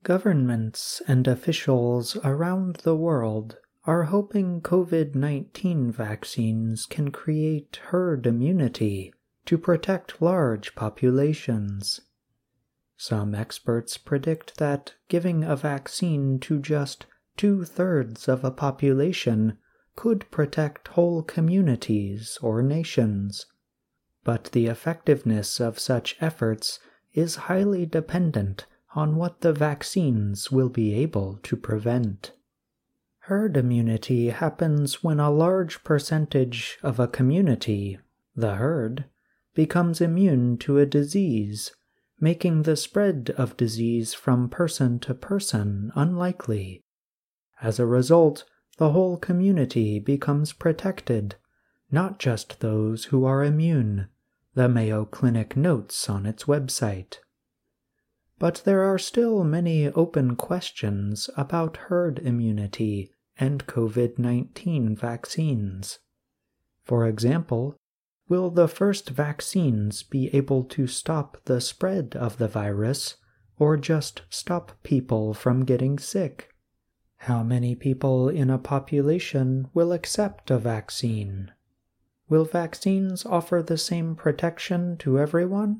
Governments and officials around the world are hoping COVID-19 vaccines can create herd immunity to protect large populations. Some experts predict that giving a vaccine to just 2/3 of a population could protect whole communities or nations. But the effectiveness of such efforts is highly dependent on what the vaccines will be able to prevent. Herd immunity happens when a large percentage of a community, the herd, becomes immune to a disease, making the spread of disease from person to person unlikely. As a result, the whole community becomes protected, not just those who are immune, the Mayo Clinic notes on its website. But there are still many open questions about herd immunity and COVID-19 vaccines. For example, will the first vaccines be able to stop the spread of the virus or just stop people from getting sick? How many people in a population will accept a vaccine? Will vaccines offer the same protection to everyone?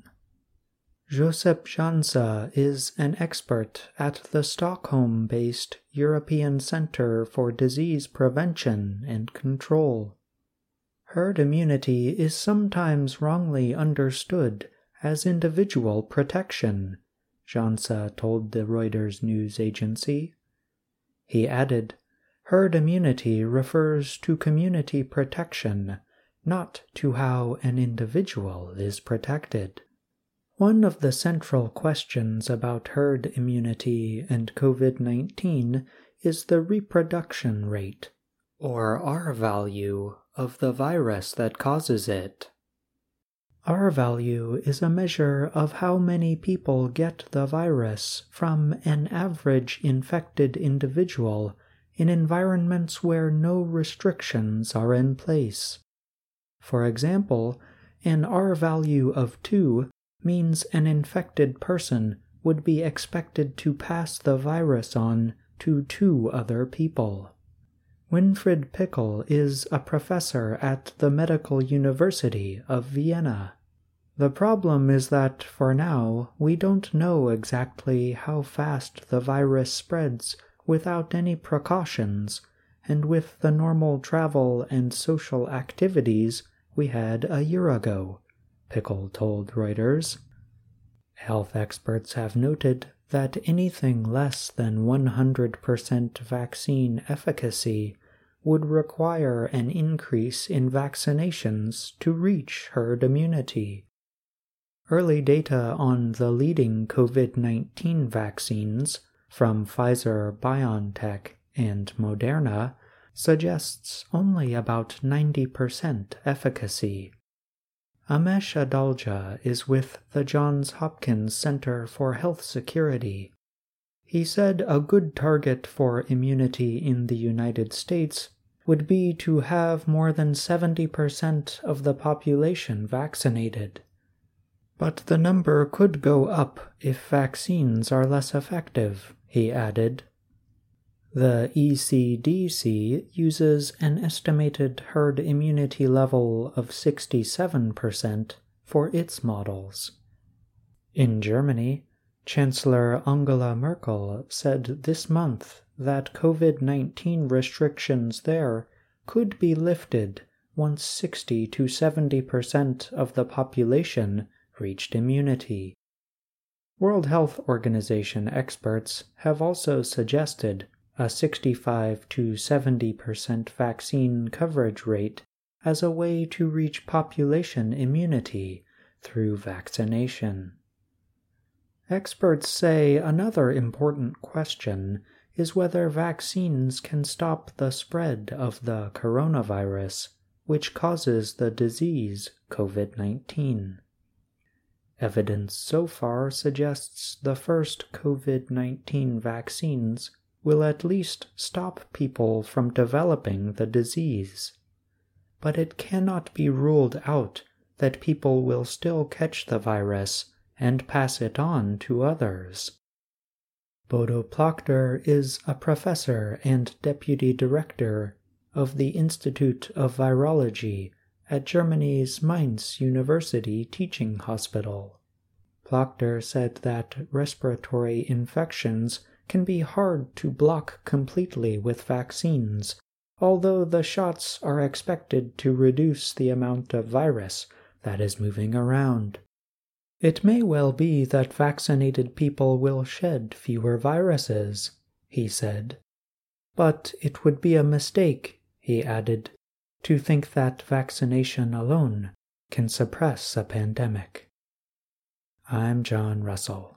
Josep Jansa is an expert at the Stockholm-based European Centre for Disease Prevention and Control. Herd immunity is sometimes wrongly understood as individual protection, Jansa told the Reuters news agency. He added, herd immunity refers to community protection, not to how an individual is protected. One of the central questions about herd immunity and COVID-19 is the reproduction rate, or R-value, of the virus that causes it. R-value is a measure of how many people get the virus from an average infected individual in environments where no restrictions are in place. For example, an R-value of 2 means an infected person would be expected to pass the virus on to 2 other people. Winfried Pickel is a professor at the Medical University of Vienna. The problem is that, for now, we don't know exactly how fast the virus spreads without any precautions and with the normal travel and social activities we had a year ago, Pickel told Reuters. Health experts have noted that anything less than 100% vaccine efficacy would require an increase in vaccinations to reach herd immunity. Early data on the leading COVID-19 vaccines from Pfizer-BioNTech and Moderna suggests only about 90% efficacy. Amesh Adalja is with the Johns Hopkins Center for Health Security. He said a good target for immunity in the United States would be to have more than 70% of the population vaccinated. But the number could go up if vaccines are less effective, he added. The ECDC uses an estimated herd immunity level of 67% for its models. In Germany, Chancellor Angela Merkel said this month that COVID-19 restrictions there could be lifted once 60 to 70% of the population reached immunity. World Health Organization experts have also suggested a 65 to 70% vaccine coverage rate as a way to reach population immunity through vaccination. Experts say another important question is whether vaccines can stop the spread of the coronavirus, which causes the disease COVID-19. Evidence so far suggests the first COVID-19 vaccines will at least stop people from developing the disease. But it cannot be ruled out that people will still catch the virus and pass it on to others. Bodo Plachter is a professor and deputy director of the Institute of Virology at Germany's Mainz University Teaching Hospital. Plachter said that respiratory infections can be hard to block completely with vaccines, although the shots are expected to reduce the amount of virus that is moving around. It may well be that vaccinated people will shed fewer viruses, he said. But it would be a mistake, he added, to think that vaccination alone can suppress a pandemic. I'm John Russell.